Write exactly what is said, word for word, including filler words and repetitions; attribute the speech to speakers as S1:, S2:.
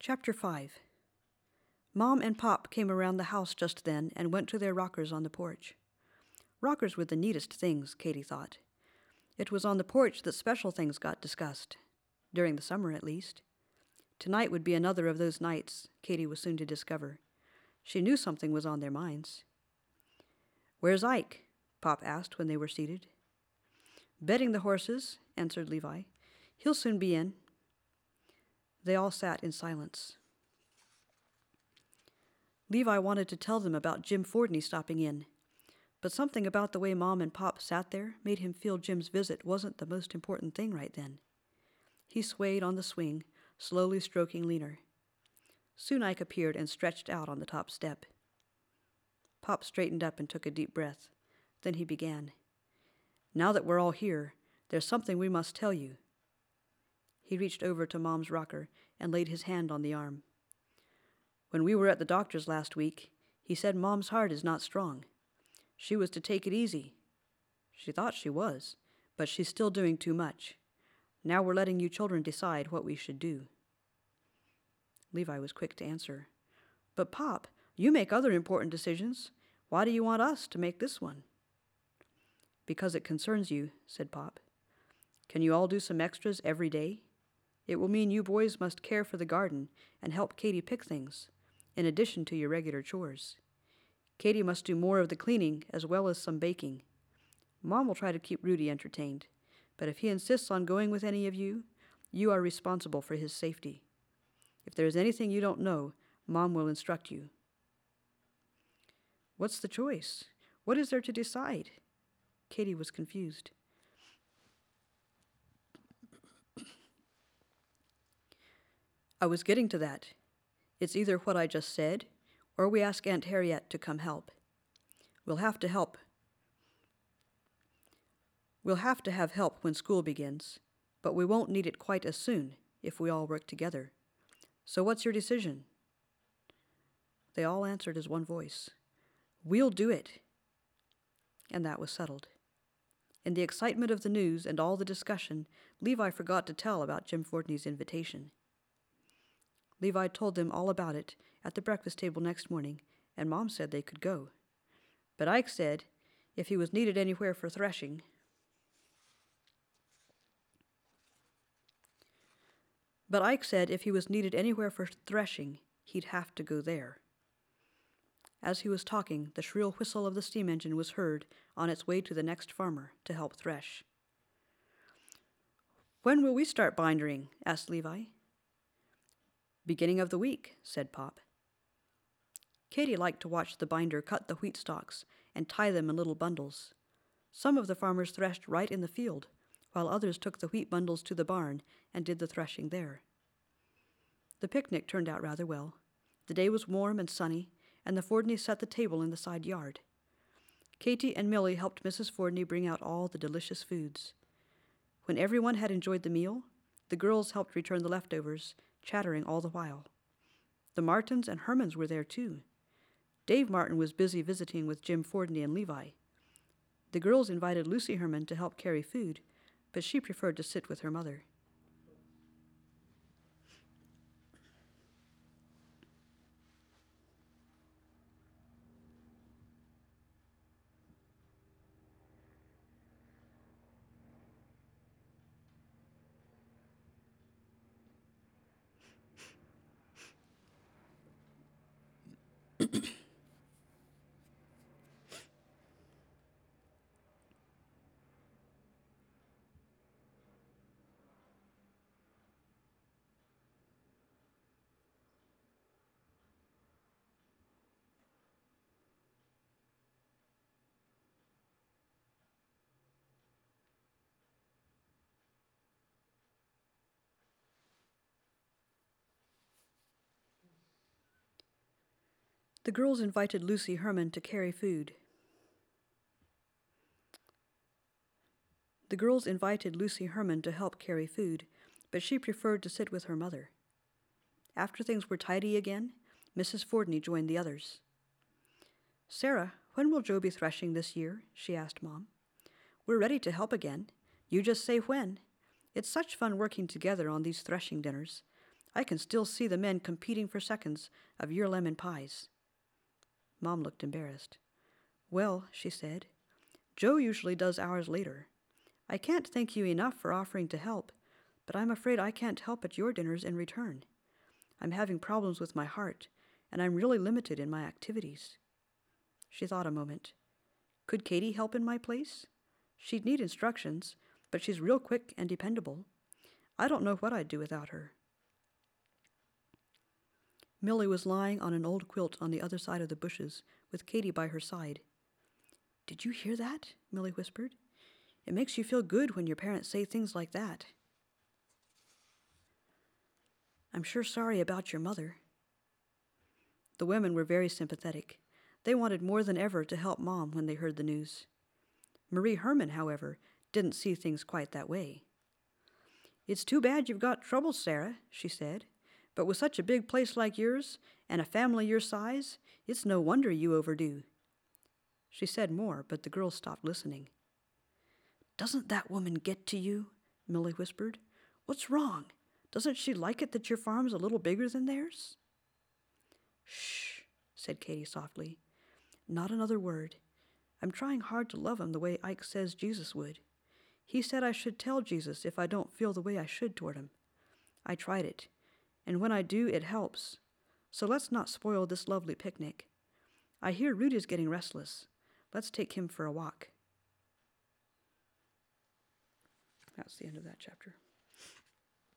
S1: Chapter five. Mom and Pop came around the house just then and went to their rockers on the porch. Rockers were the neatest things, Katie thought. It was on the porch that special things got discussed, during the summer at least. Tonight would be another of those nights, Katie was soon to discover. She knew something was on their minds. "Where's Ike?" Pop asked when they were seated. "Bedding the horses," answered Levi. "He'll soon be in." They all sat in silence. Levi wanted to tell them about Jim Fordney stopping in, but something about the way Mom and Pop sat there made him feel Jim's visit wasn't the most important thing right then. He swayed on the swing, slowly stroking Leaner. Soon Ike appeared and stretched out on the top step. Pop straightened up and took a deep breath. Then he began. "Now that we're all here, there's something we must tell you." He reached over to Mom's rocker and laid his hand on the arm. "When we were at the doctor's last week, he said Mom's heart is not strong. She was to take it easy. She thought she was, but she's still doing too much. Now we're letting you children decide what we should do." Levi was quick to answer. "But Pop, you make other important decisions. Why do you want us to make this one?" "Because it concerns you," said Pop. "Can you all do some extras every day? It will mean you boys must care for the garden and help Katie pick things, in addition to your regular chores. Katie must do more of the cleaning as well as some baking. Mom will try to keep Rudy entertained, but if he insists on going with any of you, you are responsible for his safety. If there is anything you don't know, Mom will instruct you." "What's the choice? What is there to decide?" Katie was confused. "I was getting to that. It's either what I just said, or we ask Aunt Harriet to come help. We'll have to help. We'll have to have help when school begins, but we won't need it quite as soon if we all work together. So what's your decision?" They all answered as one voice. "We'll do it." And that was settled. In the excitement of the news and all the discussion, Levi forgot to tell about Jim Fordney's invitation. Levi told them all about it at the breakfast table next morning, and Mom said they could go. But Ike said if he was needed anywhere for threshing, but Ike said if he was needed anywhere for threshing, he'd have to go there. As he was talking, the shrill whistle of the steam engine was heard on its way to the next farmer to help thresh. "When will we start bindering?" asked Levi. "Beginning of the week," said Pop. Katie liked to watch the binder cut the wheat stalks and tie them in little bundles. Some of the farmers threshed right in the field, while others took the wheat bundles to the barn and did the threshing there. The picnic turned out rather well. The day was warm and sunny, and the Fordneys set the table in the side yard. Katie and Millie helped Missus Fordney bring out all the delicious foods. When everyone had enjoyed the meal, the girls helped return the leftovers, chattering all the while. The Martins and Hermans were there too. Dave Martin was busy visiting with Jim Fordney and Levi. The girls invited Lucy Herman to help carry food, but she preferred to sit with her mother. The girls invited Lucy Herman to carry food. The girls invited Lucy Herman to help carry food, but she preferred to sit with her mother. After things were tidy again, Missus Fordney joined the others. "Sarah, when will Joe be threshing this year?" she asked Mom. "We're ready to help again. You just say when. It's such fun working together on these threshing dinners. I can still see the men competing for seconds of your lemon pies." Mom looked embarrassed. "Well," she said, "Joe usually does ours later. I can't thank you enough for offering to help, but I'm afraid I can't help at your dinners in return. I'm having problems with my heart, and I'm really limited in my activities." She thought a moment. "Could Katie help in my place? She'd need instructions, but she's real quick and dependable. I don't know what I'd do without her." Millie was lying on an old quilt on the other side of the bushes, with Katie by her side. "Did you hear that?" Millie whispered. "It makes you feel good when your parents say things like that." "I'm sure sorry about your mother." The women were very sympathetic. They wanted more than ever to help Mom when they heard the news. Marie Herman, however, didn't see things quite that way. "It's too bad you've got trouble, Sarah," she said. "But with such a big place like yours, and a family your size, it's no wonder you overdo." She said more, but the girls stopped listening. "Doesn't that woman get to you?" Millie whispered. "What's wrong? Doesn't she like it that your farm's a little bigger than theirs?" "Shh," said Katie softly. "Not another word. I'm trying hard to love him the way Ike says Jesus would. He said I should tell Jesus if I don't feel the way I should toward him. I tried it, and when I do, it helps. So let's not spoil this lovely picnic. I hear Rudy's getting restless. Let's take him for a walk." That's the end of that chapter.